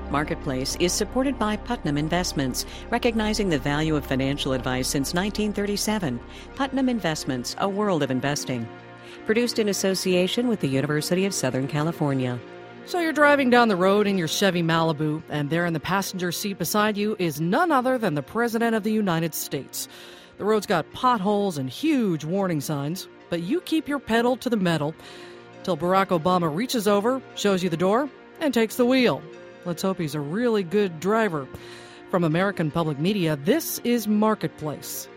Marketplace is supported by Putnam Investments, recognizing the value of financial advice since 1937. Putnam Investments, a world of investing. Produced in association with the University of Southern California. So you're driving down the road in your Chevy Malibu, and there in the passenger seat beside you is none other than the President of the United States. The road's got potholes and huge warning signs, but you keep your pedal to the metal till Barack Obama reaches over, shows you the door, and takes the wheel. Let's hope he's a really good driver. From American Public Media, this is Marketplace.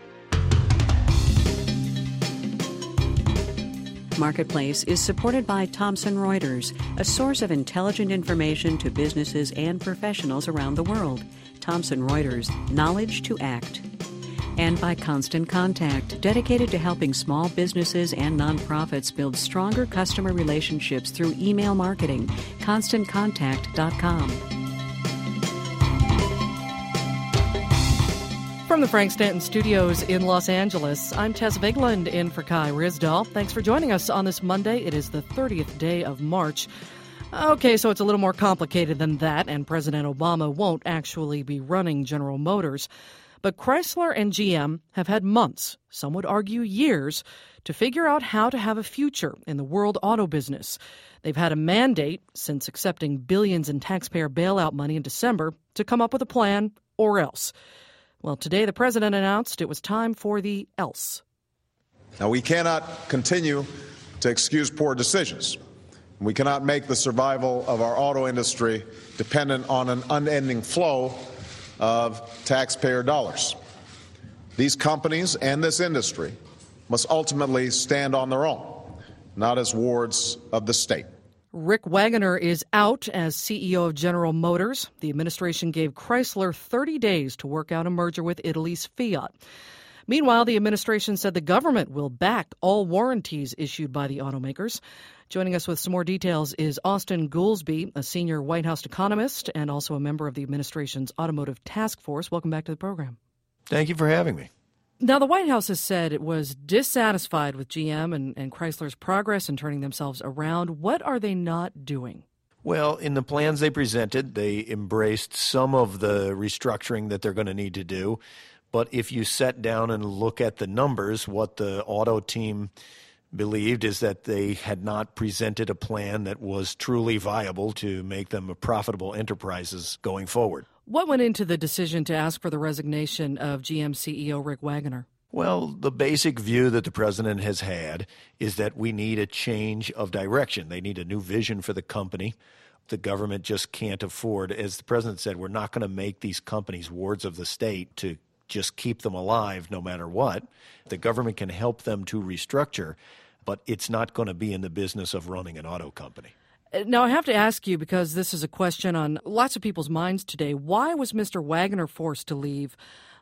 Marketplace is supported by Thomson Reuters, a source of intelligent information to businesses and professionals around the world. Thomson Reuters, knowledge to act. And by Constant Contact, dedicated to helping small businesses and nonprofits build stronger customer relationships through email marketing. ConstantContact.com. From the Frank Stanton Studios in Los Angeles, I'm Tess Vigland in for Kai Ryssdal. Thanks for joining us on this Monday. It is the 30th day of March. Okay, so it's a little more complicated than that, and President Obama won't actually be running General Motors. But Chrysler and GM have had months, some would argue years, to figure out how to have a future in the world auto business. They've had a mandate, since accepting billions in taxpayer bailout money in December, to come up with a plan or else. Well, today the president announced it was time for the else. Now, we cannot continue to excuse poor decisions. We cannot make the survival of our auto industry dependent on an unending flow of taxpayer dollars. These companies and this industry must ultimately stand on their own, not as wards of the state. Rick Wagoner is out as CEO of General Motors. The administration gave Chrysler 30 days to work out a merger with Italy's Fiat. Meanwhile, the administration said the government will back all warranties issued by the automakers. Joining us with some more details is Austan Goolsbee, a senior White House economist and also a member of the administration's automotive task force. Welcome back to the program. Thank you for having me. Now, the White House has said it was dissatisfied with GM and Chrysler's progress in turning themselves around. What are they not doing? Well, in the plans they presented, they embraced some of the restructuring that they're going to need to do. But if you sat down and look at the numbers, what the auto team believed is that they had not presented a plan that was truly viable to make them profitable enterprises going forward. What went into the decision to ask for the resignation of GM CEO Rick Wagoner? Well, the basic view that the president has had is that we need a change of direction. They need a new vision for the company. The government just can't afford, as the president said, we're not going to make these companies wards of the state to just keep them alive no matter what. The government can help them to restructure, but it's not going to be in the business of running an auto company. Now, I have to ask you, because this is a question on lots of people's minds today, why was Mr. Wagoner forced to leave,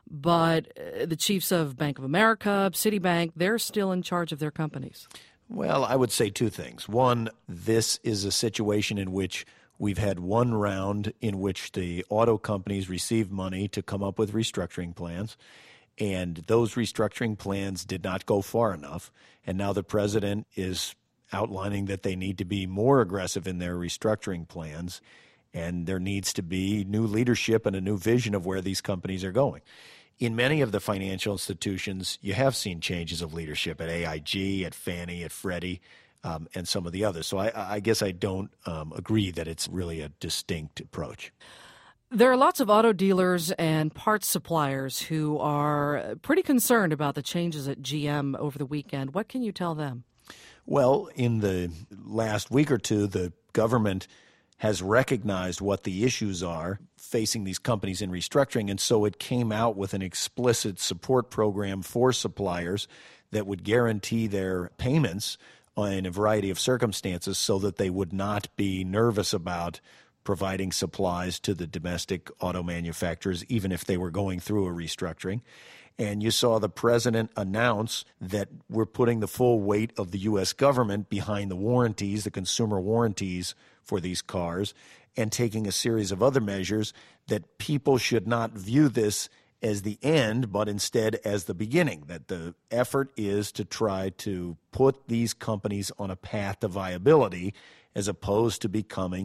but the chiefs of Bank of America, Citibank, they're still in charge of their companies? Well, I would say two things. One, this is a situation in which we've had one round in which the auto companies received money to come up with restructuring plans, and those restructuring plans did not go far enough. And now the president is outlining that they need to be more aggressive in their restructuring plans, and there needs to be new leadership and a new vision of where these companies are going. In many of the financial institutions, you have seen changes of leadership at AIG, at Fannie, at Freddie, and some of the others. So I guess I don't agree that it's really a distinct approach. There are lots of auto dealers and parts suppliers who are pretty concerned about the changes at GM over the weekend. What can you tell them? Well, in the last week or two, the government has recognized what the issues are facing these companies in restructuring, and so it came out with an explicit support program for suppliers that would guarantee their payments in a variety of circumstances so that they would not be nervous about providing supplies to the domestic auto manufacturers, even if they were going through a restructuring. And you saw the president announce that we're putting the full weight of the U.S. government behind the warranties, the consumer warranties for these cars, and taking a series of other measures that people should not view this as the end, but instead as the beginning, that the effort is to try to put these companies on a path to viability as opposed to becoming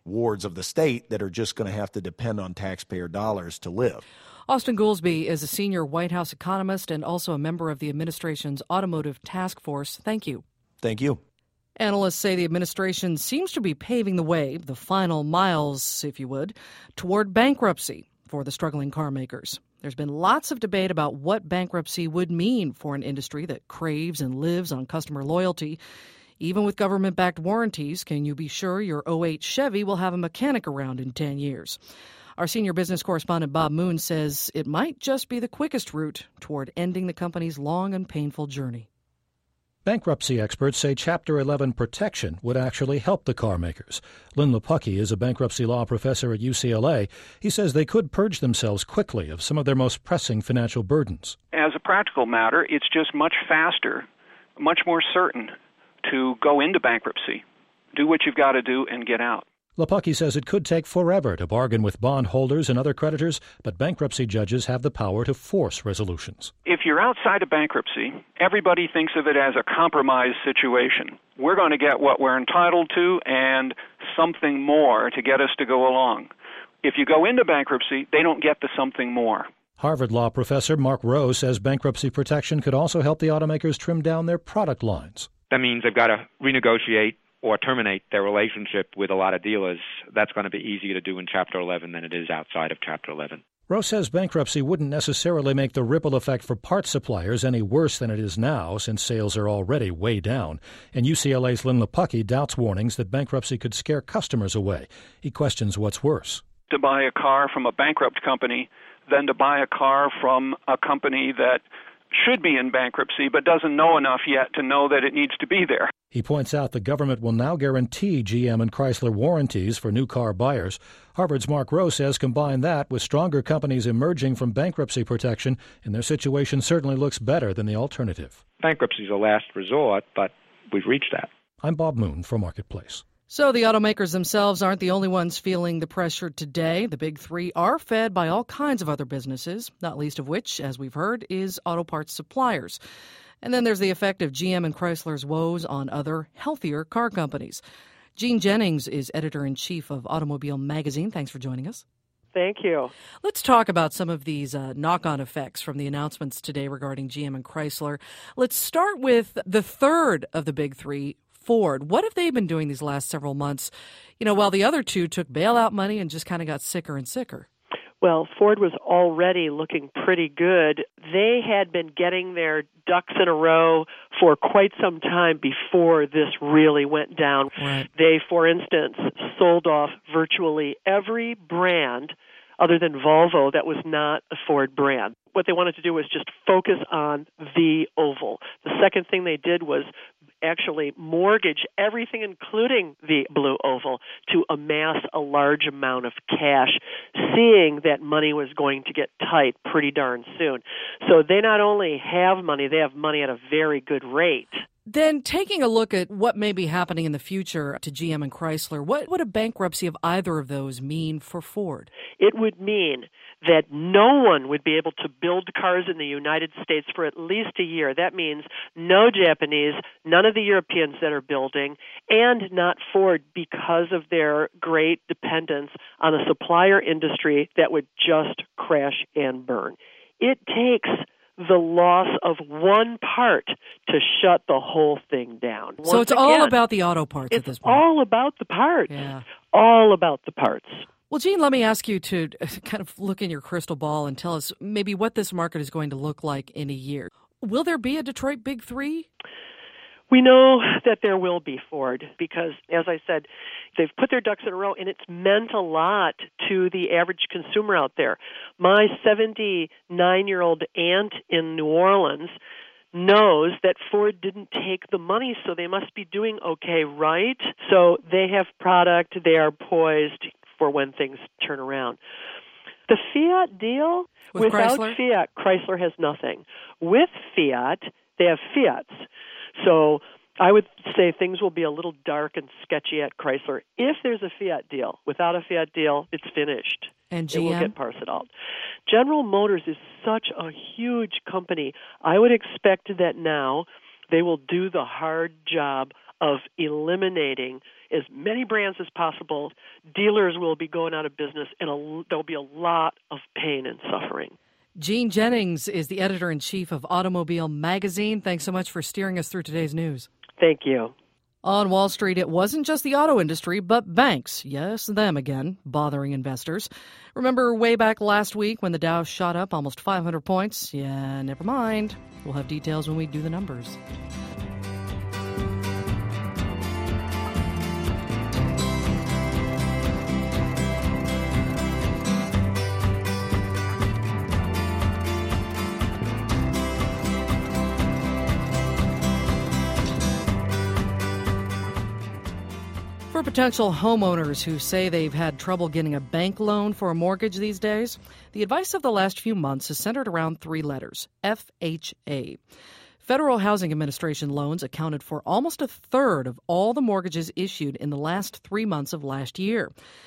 wards of the state that are just going to have to depend on taxpayer dollars to live. Austin Goolsbee is a senior White House economist and also a member of the administration's Automotive Task Force. Thank you. Thank you. Analysts say the administration seems to be paving the way, the final miles, if you would, toward bankruptcy for the struggling car makers. There's been lots of debate about what bankruptcy would mean for an industry that craves and lives on customer loyalty. Even with government-backed warranties, can you be sure your '08 Chevy will have a mechanic around in 10 years? Our senior business correspondent Bob Moon says it might just be the quickest route toward ending the company's long and painful journey. Bankruptcy experts say Chapter 11 protection would actually help the car makers. Lynn Lepocki is a bankruptcy law professor at UCLA. He says they could purge themselves quickly of some of their most pressing financial burdens. As a practical matter, it's just much faster, much more certain to go into bankruptcy, do what you've got to do, and get out. Lepocki says it could take forever to bargain with bondholders and other creditors, but bankruptcy judges have the power to force resolutions. If you're outside of bankruptcy, everybody thinks of it as a compromise situation. We're going to get what we're entitled to and something more to get us to go along. If you go into bankruptcy, they don't get the something more. Harvard Law professor Mark Rowe says bankruptcy protection could also help the automakers trim down their product lines. That means they've got to renegotiate or terminate their relationship with a lot of dealers. That's going to be easier to do in Chapter 11 than it is outside of Chapter 11. Rowe says bankruptcy wouldn't necessarily make the ripple effect for parts suppliers any worse than it is now, since sales are already way down. And UCLA's Lynn Lepocki doubts warnings that bankruptcy could scare customers away. He questions what's worse. To buy a car from a bankrupt company than to buy a car from a company that should be in bankruptcy but doesn't know enough yet to know that it needs to be there. He points out the government will now guarantee GM and Chrysler warranties for new car buyers. Harvard's Mark Rowe says combine that with stronger companies emerging from bankruptcy protection, and their situation certainly looks better than the alternative. Bankruptcy is a last resort, but we've reached that. I'm Bob Moon for Marketplace. So the automakers themselves aren't the only ones feeling the pressure today. The big three are fed by all kinds of other businesses, not least of which, as we've heard, is auto parts suppliers. And then there's the effect of GM and Chrysler's woes on other, healthier car companies. Gene Jennings is editor-in-chief of Automobile Magazine. Thanks for joining us. Thank you. Let's talk about some of these knock-on effects from the announcements today regarding GM and Chrysler. Let's start with the third of the big three, Ford. What have they been doing these last several months, while the other two took bailout money and just kind of got sicker and sicker? Well, Ford was already looking pretty good. They had been getting their ducks in a row for quite some time before this really went down. Right. They, for instance, sold off virtually every brand other than Volvo that was not a Ford brand. What they wanted to do was just focus on the oval. The second thing they did was actually mortgage everything, including the blue oval, to amass a large amount of cash, seeing that money was going to get tight pretty darn soon. So they not only have money, they have money at a very good rate. Then taking a look at what may be happening in the future to GM and Chrysler, what would a bankruptcy of either of those mean for Ford? It would mean that no one would be able to build cars in the United States for at least a year. That means no Japanese, none of the Europeans that are building, and not Ford because of their great dependence on a supplier industry that would just crash and burn. It takes the loss of one part to shut the whole thing down. So it's all about the auto parts at this point. It's all about the parts. Yeah. All about the parts. Well, Gene, let me ask you to kind of look in your crystal ball and tell us maybe what this market is going to look like in a year. Will there be a Detroit Big Three? We know that there will be, Ford, because, as I said, they've put their ducks in a row, and it's meant a lot to the average consumer out there. My 79-year-old aunt in New Orleans knows that Ford didn't take the money, so they must be doing okay, right? So they have product. They are poised for when things turn around. The Fiat deal, without Chrysler? Fiat, Chrysler has nothing. With Fiat, they have Fiats. So I would say things will be a little dark and sketchy at Chrysler if there's a Fiat deal. Without a Fiat deal, it's finished. And GM? It will get parceled. General Motors is such a huge company. I would expect that now they will do the hard job of eliminating as many brands as possible. Dealers will be going out of business, and there'll be a lot of pain and suffering. Gene Jennings is the editor-in-chief of Automobile Magazine. Thanks so much for steering us through today's news. Thank you. On Wall Street, it wasn't just the auto industry, but banks, yes, them again, bothering investors. Remember way back last week when the Dow shot up almost 500 points? Yeah, never mind. We'll have details when we do the numbers. For potential homeowners who say they've had trouble getting a bank loan for a mortgage these days, the advice of the last few months is centered around three letters, FHA. Federal Housing Administration loans accounted for almost a third of all the mortgages issued in the last 3 months of last year.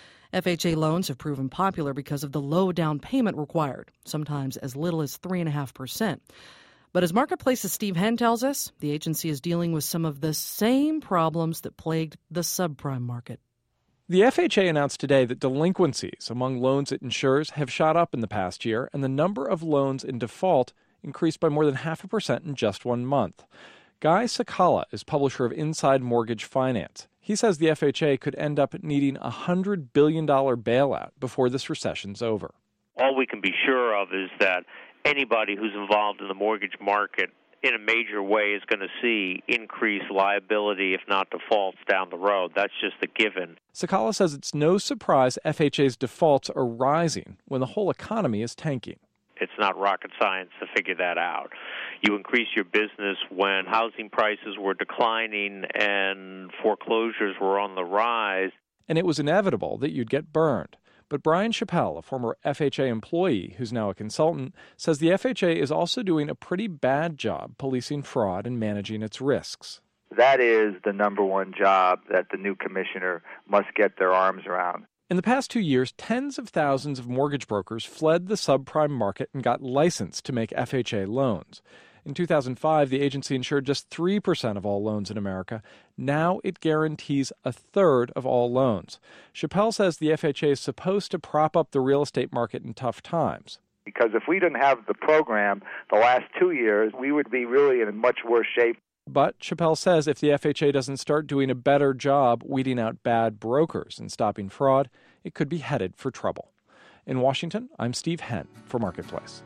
FHA loans have proven popular because of the low down payment required, sometimes as little as 3.5%. But as Marketplace's Steve Henn tells us, the agency is dealing with some of the same problems that plagued the subprime market. The FHA announced today that delinquencies among loans it insures have shot up in the past year, and the number of loans in default increased by more than 0.5% in just 1 month. Guy Cicala is publisher of Inside Mortgage Finance. He says the FHA could end up needing a $100 billion bailout before this recession's over. All we can be sure of is that anybody who's involved in the mortgage market in a major way is going to see increased liability, if not defaults, down the road. That's just a given. Cicala says it's no surprise FHA's defaults are rising when the whole economy is tanking. It's not rocket science to figure that out. You increase your business when housing prices were declining and foreclosures were on the rise. And it was inevitable that you'd get burned. But Brian Chappell, a former FHA employee who's now a consultant, says the FHA is also doing a pretty bad job policing fraud and managing its risks. That is the number one job that the new commissioner must get their arms around. In the past 2 years, tens of thousands of mortgage brokers fled the subprime market and got licensed to make FHA loans. In 2005, the agency insured just 3% of all loans in America. Now it guarantees a third of all loans. Chappell says the FHA is supposed to prop up the real estate market in tough times. Because if we didn't have the program the last 2 years, we would be really in much worse shape. But Chappell says if the FHA doesn't start doing a better job weeding out bad brokers and stopping fraud, it could be headed for trouble. In Washington, I'm Steve Henn for Marketplace.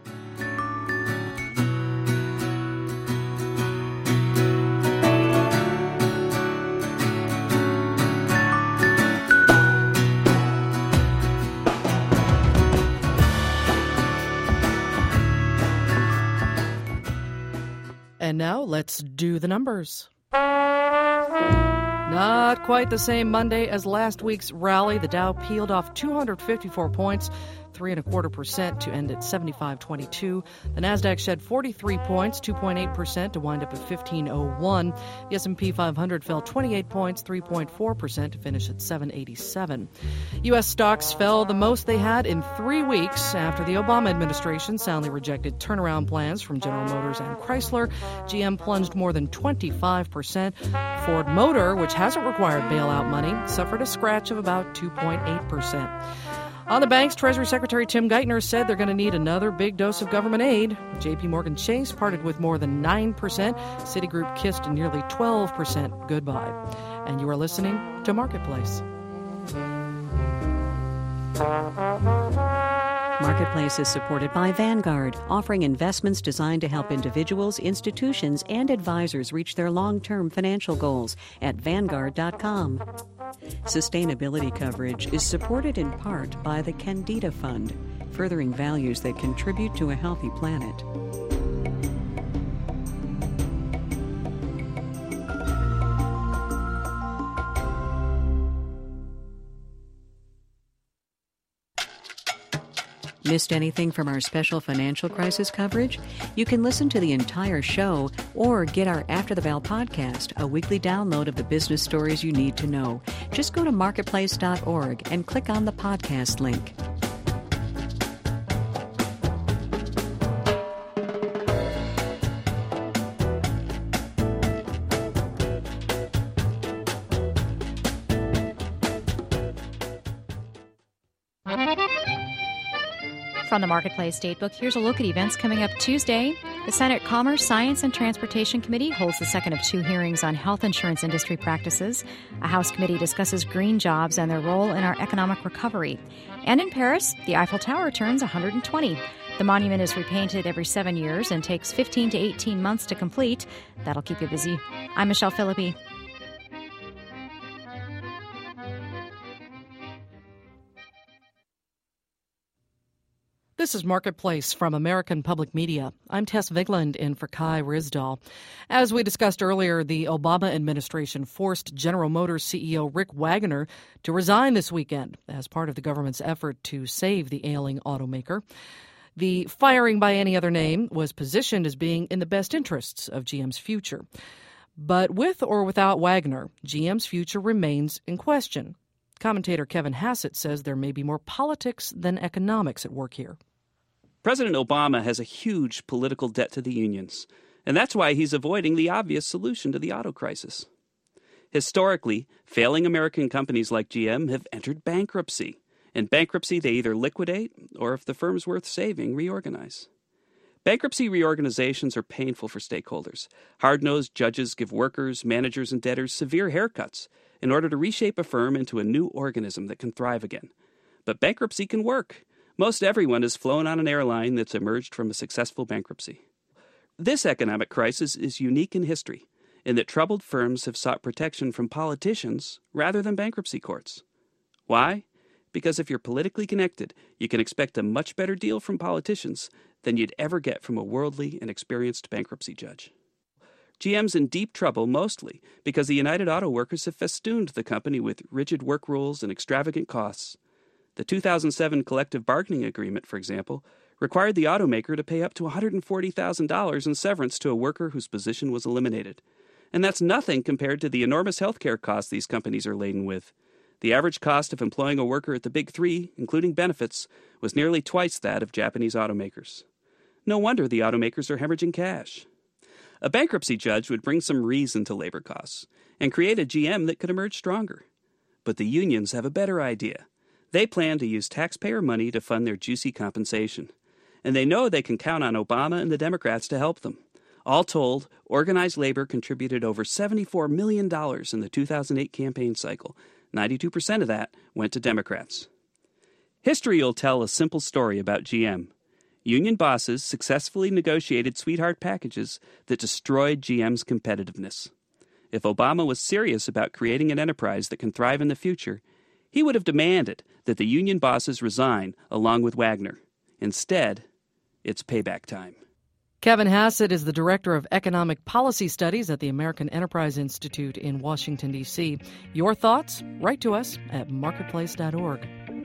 And now let's do the numbers. Not quite the same Monday as last week's rally. The Dow peeled off 254 points, 3.25% to end at 75.22. The Nasdaq shed 43 points, 2.8% to wind up at 15.01. The S&P 500 fell 28 points, 3.4% to finish at 787. U.S. stocks fell the most they had in 3 weeks after the Obama administration soundly rejected turnaround plans from General Motors and Chrysler. GM plunged more than 25%. Ford Motor, which hasn't required bailout money, suffered a scratch of about 2.8%. On the banks, Treasury Secretary Tim Geithner said they're going to need another big dose of government aid. J.P. Morgan Chase parted with more than 9%. Citigroup kissed nearly 12% goodbye. And you are listening to Marketplace. Marketplace is supported by Vanguard, offering investments designed to help individuals, institutions, and advisors reach their long-term financial goals at Vanguard.com. Sustainability coverage is supported in part by the Candida Fund, furthering values that contribute to a healthy planet. Missed anything from our special financial crisis coverage? You can listen to the entire show or get our After the Bell podcast, a weekly download of the business stories you need to know. Just go to marketplace.org and click on the podcast link. From the Marketplace Datebook, here's a look at events coming up Tuesday. The Senate Commerce, Science, and Transportation Committee holds the second of 2 hearings on health insurance industry practices. A House committee discusses green jobs and their role in our economic recovery. And in Paris, the Eiffel Tower turns 120. The monument is repainted every 7 years and takes 15 to 18 months to complete. That'll keep you busy. I'm Michelle Philippi. This is Marketplace from American Public Media. I'm Tess Vigland in for Kai Ryssdal. As we discussed earlier, the Obama administration forced General Motors CEO Rick Wagoner to resign this weekend as part of the government's effort to save the ailing automaker. The firing by any other name was positioned as being in the best interests of GM's future. But with or without Wagoner, GM's future remains in question. Commentator Kevin Hassett says there may be more politics than economics at work here. President Obama has a huge political debt to the unions, and that's why he's avoiding the obvious solution to the auto crisis. Historically, failing American companies like GM have entered bankruptcy. In bankruptcy, they either liquidate or, if the firm's worth saving, reorganize. Bankruptcy reorganizations are painful for stakeholders. Hard-nosed judges give workers, managers, and debtors severe haircuts in order to reshape a firm into a new organism that can thrive again. But bankruptcy can work. Most everyone has flown on an airline that's emerged from a successful bankruptcy. This economic crisis is unique in history, in that troubled firms have sought protection from politicians rather than bankruptcy courts. Why? Because if you're politically connected, you can expect a much better deal from politicians than you'd ever get from a worldly and experienced bankruptcy judge. GM's in deep trouble mostly because the United Auto Workers have festooned the company with rigid work rules and extravagant costs. The 2007 collective bargaining agreement, for example, required the automaker to pay up to $140,000 in severance to a worker whose position was eliminated. And that's nothing compared to the enormous health care costs these companies are laden with. The average cost of employing a worker at the Big Three, including benefits, was nearly twice that of Japanese automakers. No wonder the automakers are hemorrhaging cash. A bankruptcy judge would bring some reason to labor costs and create a GM that could emerge stronger. But the unions have a better idea. They plan to use taxpayer money to fund their juicy compensation. And they know they can count on Obama and the Democrats to help them. All told, organized labor contributed over $74 million in the 2008 campaign cycle. 92% of that went to Democrats. History will tell a simple story about GM. Union bosses successfully negotiated sweetheart packages that destroyed GM's competitiveness. If Obama was serious about creating an enterprise that can thrive in the future, he would have demanded that the union bosses resign along with Wagoner. Instead, it's payback time. Kevin Hassett is the Director of Economic Policy Studies at the American Enterprise Institute in Washington, D.C. Your thoughts? Write to us at marketplace.org.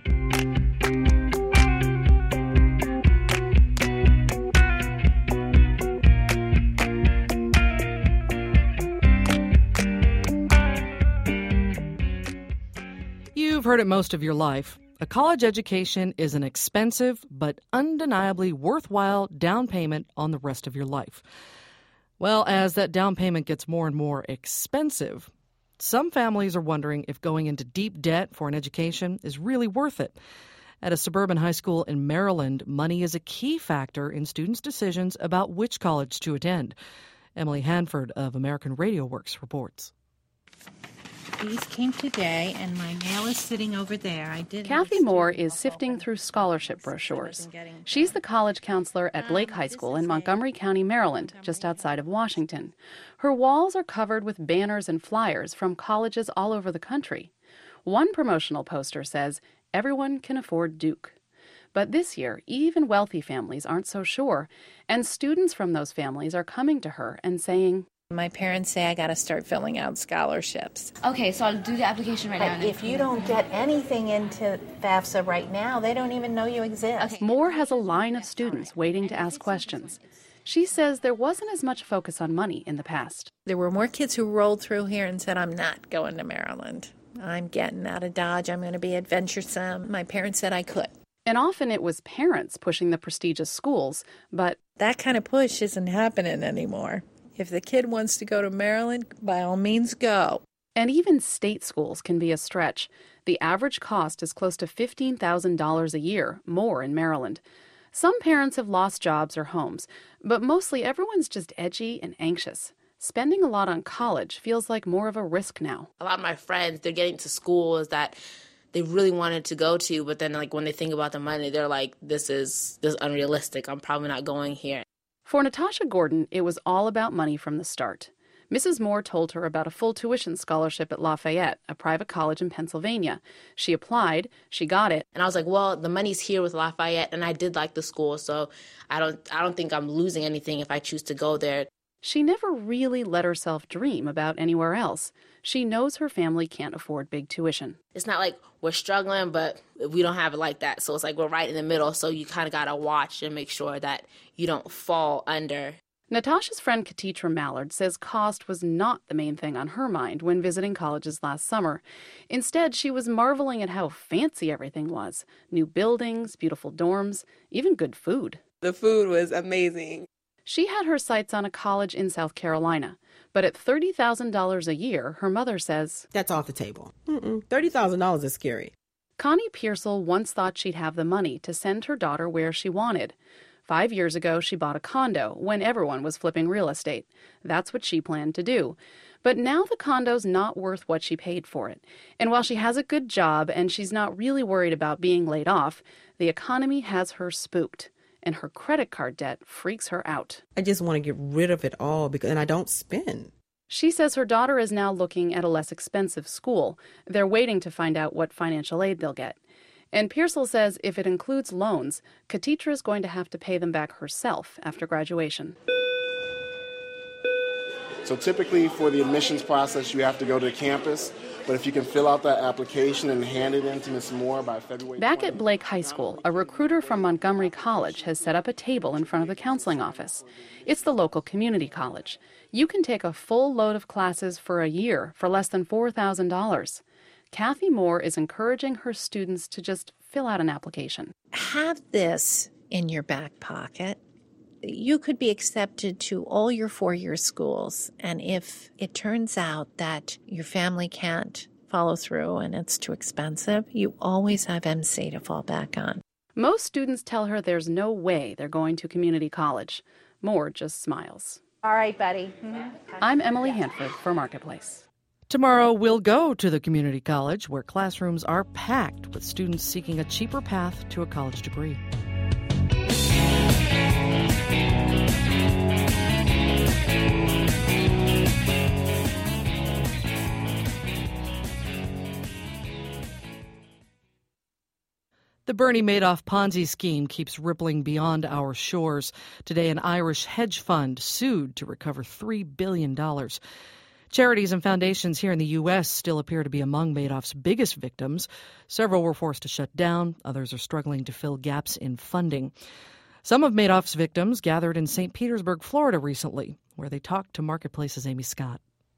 You've heard it most of your life. A college education is an expensive but undeniably worthwhile down payment on the rest of your life. Well, as that down payment gets more and more expensive, some families are wondering if going into deep debt for an education is really worth it. At a suburban high school in Maryland, money is a key factor in students' decisions about which college to attend. Emily Hanford of American Radio Works reports. These came today, and my mail is sitting over there. Kathy Moore is sifting through scholarship brochures. She's the college counselor at Blake High School in Montgomery County, Maryland, just outside of Washington. Her walls are covered with banners and flyers from colleges all over the country. One promotional poster says, "Everyone can afford Duke." But this year, even wealthy families aren't so sure, and students from those families are coming to her and saying, my parents say I got to start filling out scholarships. Okay, so I'll do the application right now. But if you don't get anything into FAFSA right now, they don't even know you exist. Okay. Moore has a line of students waiting to ask questions. She says there wasn't as much focus on money in the past. There were more kids who rolled through here and said, I'm not going to Maryland. I'm getting out of Dodge. I'm going to be adventuresome. My parents said I could. And often it was parents pushing the prestigious schools, but that kind of push isn't happening anymore. If the kid wants to go to Maryland, by all means go. And even state schools can be a stretch. The average cost is close to $15,000 a year, more in Maryland. Some parents have lost jobs or homes, but mostly everyone's just edgy and anxious. Spending a lot on college feels like more of a risk now. A lot of my friends, they're getting to schools that they really wanted to go to, but then when they think about the money, they're like, this is unrealistic. I'm probably not going here. For Natasha Gordon, it was all about money from the start. Mrs. Moore told her about a full tuition scholarship at Lafayette, a private college in Pennsylvania. She applied, she got it. And I was like, well, the money's here with Lafayette, and I did like the school, so I don't think I'm losing anything if I choose to go there. She never really let herself dream about anywhere else. She knows her family can't afford big tuition. It's not like we're struggling, but we don't have it like that. So it's like we're right in the middle, so you kind of got to watch and make sure that you don't fall under. Natasha's friend Katitra Mallard says cost was not the main thing on her mind when visiting colleges last summer. Instead, she was marveling at how fancy everything was. New buildings, beautiful dorms, even good food. The food was amazing. She had her sights on a college in South Carolina, but at $30,000 a year, her mother says, that's off the table. $30,000 is scary. Connie Pearsall once thought she'd have the money to send her daughter where she wanted. 5 years ago, she bought a condo when everyone was flipping real estate. That's what she planned to do. But now the condo's not worth what she paid for it. And while she has a good job and she's not really worried about being laid off, the economy has her spooked. And her credit card debt freaks her out. I just want to get rid of it all, and I don't spend. She says her daughter is now looking at a less expensive school. They're waiting to find out what financial aid they'll get. And Pearsall says if it includes loans, Katitra is going to have to pay them back herself after graduation. So typically for the admissions process, you have to go to the campus. But if you can fill out that application and hand it in to Ms. Moore by February 20th. Back at Blake High School, a recruiter from Montgomery College has set up a table in front of the counseling office. It's the local community college. You can take a full load of classes for a year for less than $4,000. Kathy Moore is encouraging her students to just fill out an application. Have this in your back pocket. You could be accepted to all your four-year schools, and if it turns out that your family can't follow through and it's too expensive, you always have MC to fall back on. Most students tell her there's no way they're going to community college. Moore just smiles. All right, buddy. I'm Emily Hanford for Marketplace. Tomorrow, we'll go to the community college where classrooms are packed with students seeking a cheaper path to a college degree. The Bernie Madoff Ponzi scheme keeps rippling beyond our shores. Today, an Irish hedge fund sued to recover $3 billion. Charities and foundations here in the U.S. still appear to be among Madoff's biggest victims. Several were forced to shut down. Others are struggling to fill gaps in funding. Some of Madoff's victims gathered in St. Petersburg, Florida recently, where they talked to Marketplace's Amy Scott.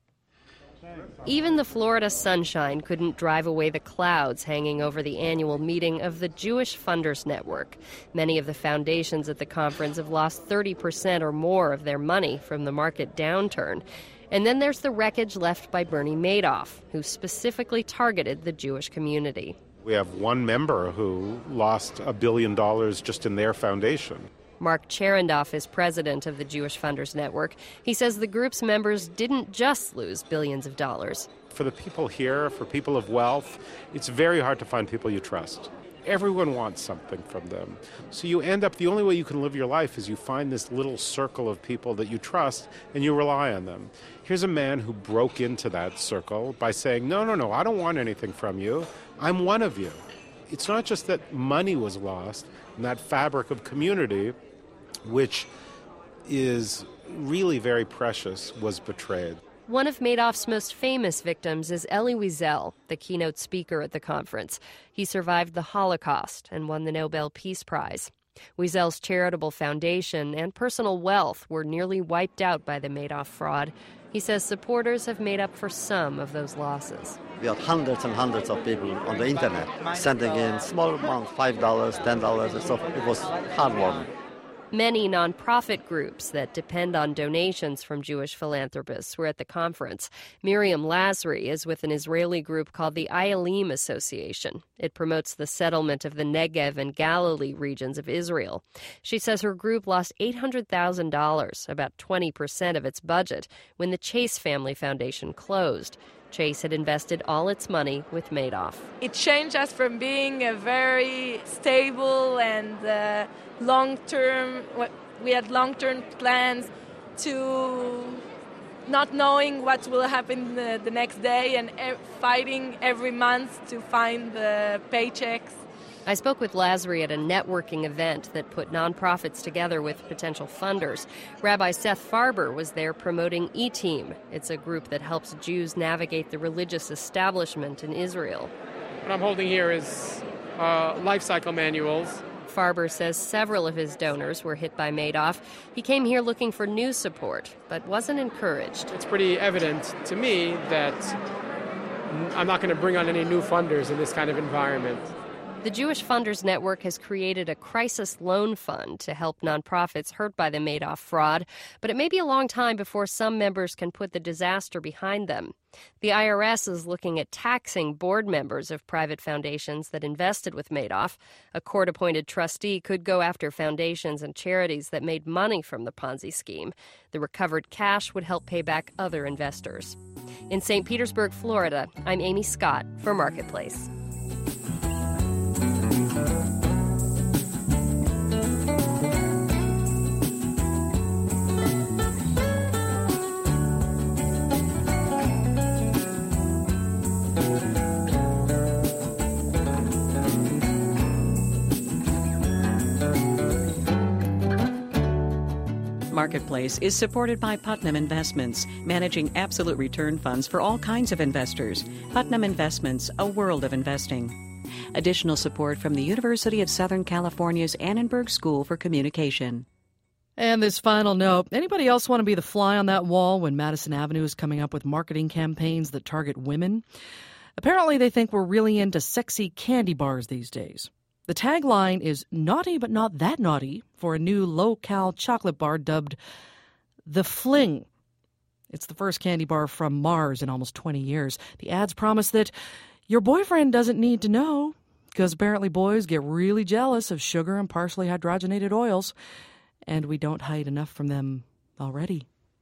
Even the Florida sunshine couldn't drive away the clouds hanging over the annual meeting of the Jewish Funders Network. Many of the foundations at the conference have lost 30% or more of their money from the market downturn. And then there's the wreckage left by Bernie Madoff, who specifically targeted the Jewish community. We have one member who lost $1 billion just in their foundation. Mark Cherendoff is president of the Jewish Funders Network. He says the group's members didn't just lose billions of dollars. For the people here, for people of wealth, it's very hard to find people you trust. Everyone wants something from them. So you end up, the only way you can live your life is you find this little circle of people that you trust and you rely on them. Here's a man who broke into that circle by saying, no, I don't want anything from you. I'm one of you. It's not just that money was lost and that fabric of community, which is really very precious, was betrayed. One of Madoff's most famous victims is Elie Wiesel, the keynote speaker at the conference. He survived the Holocaust and won the Nobel Peace Prize. Wiesel's charitable foundation and personal wealth were nearly wiped out by the Madoff fraud. He says supporters have made up for some of those losses. We had hundreds and hundreds of people on the internet sending in small amounts, $5, $10, and so it was heartwarming. Many nonprofit groups that depend on donations from Jewish philanthropists were at the conference. Miriam Lazary is with an Israeli group called the Ayalim Association. It promotes the settlement of the Negev and Galilee regions of Israel. She says her group lost $800,000, about 20% of its budget, when the Chase Family Foundation closed. Chase had invested all its money with Madoff. It changed us from being a very stable and long-term, we had long-term plans, to not knowing what will happen the next day and fighting every month to find the paychecks. I spoke with Lazary at a networking event that put nonprofits together with potential funders. Rabbi Seth Farber was there promoting E-Team. It's a group that helps Jews navigate the religious establishment in Israel. What I'm holding here is life cycle manuals. Farber says several of his donors were hit by Madoff. He came here looking for new support, but wasn't encouraged. It's pretty evident to me that I'm not going to bring on any new funders in this kind of environment. The Jewish Funders Network has created a crisis loan fund to help nonprofits hurt by the Madoff fraud, but it may be a long time before some members can put the disaster behind them. The IRS is looking at taxing board members of private foundations that invested with Madoff. A court-appointed trustee could go after foundations and charities that made money from the Ponzi scheme. The recovered cash would help pay back other investors. In St. Petersburg, Florida, I'm Amy Scott for Marketplace. Marketplace is supported by Putnam Investments, managing absolute return funds for all kinds of investors. Putnam Investments, a world of investing. Additional support from the University of Southern California's Annenberg School for Communication. And this final note, anybody else want to be the fly on that wall when Madison Avenue is coming up with marketing campaigns that target women? Apparently they think we're really into sexy candy bars these days. The tagline is naughty but not that naughty for a new low-cal chocolate bar dubbed The Fling. It's the first candy bar from Mars in almost 20 years. The ads promise that your boyfriend doesn't need to know, because apparently boys get really jealous of sugar and partially hydrogenated oils, and we don't hide enough from them already.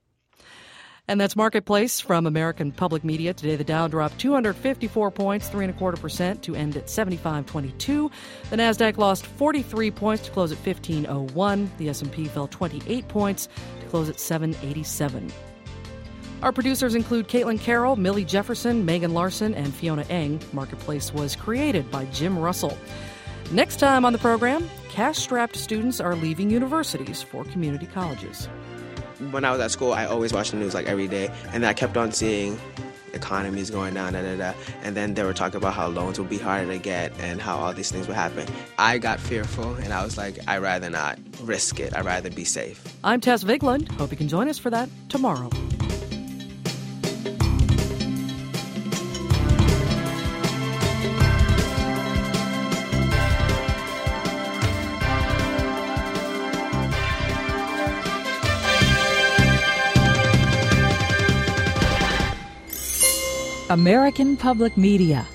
And that's Marketplace from American Public Media. Today, the Dow dropped 254 points, 3.25% to end at 75.22. The Nasdaq lost 43 points to close at 15.01. The S&P fell 28 points to close at 7.87. Our producers include Caitlin Carroll, Millie Jefferson, Megan Larson, and Fiona Eng. Marketplace was created by Jim Russell. Next time on the program, cash-strapped students are leaving universities for community colleges. When I was at school, I always watched the news like every day, and then I kept on seeing economies going down, and then they were talking about how loans would be harder to get and how all these things would happen. I got fearful, and I was like, I'd rather not risk it. I'd rather be safe. I'm Tess Vigland. Hope you can join us for that tomorrow. American Public Media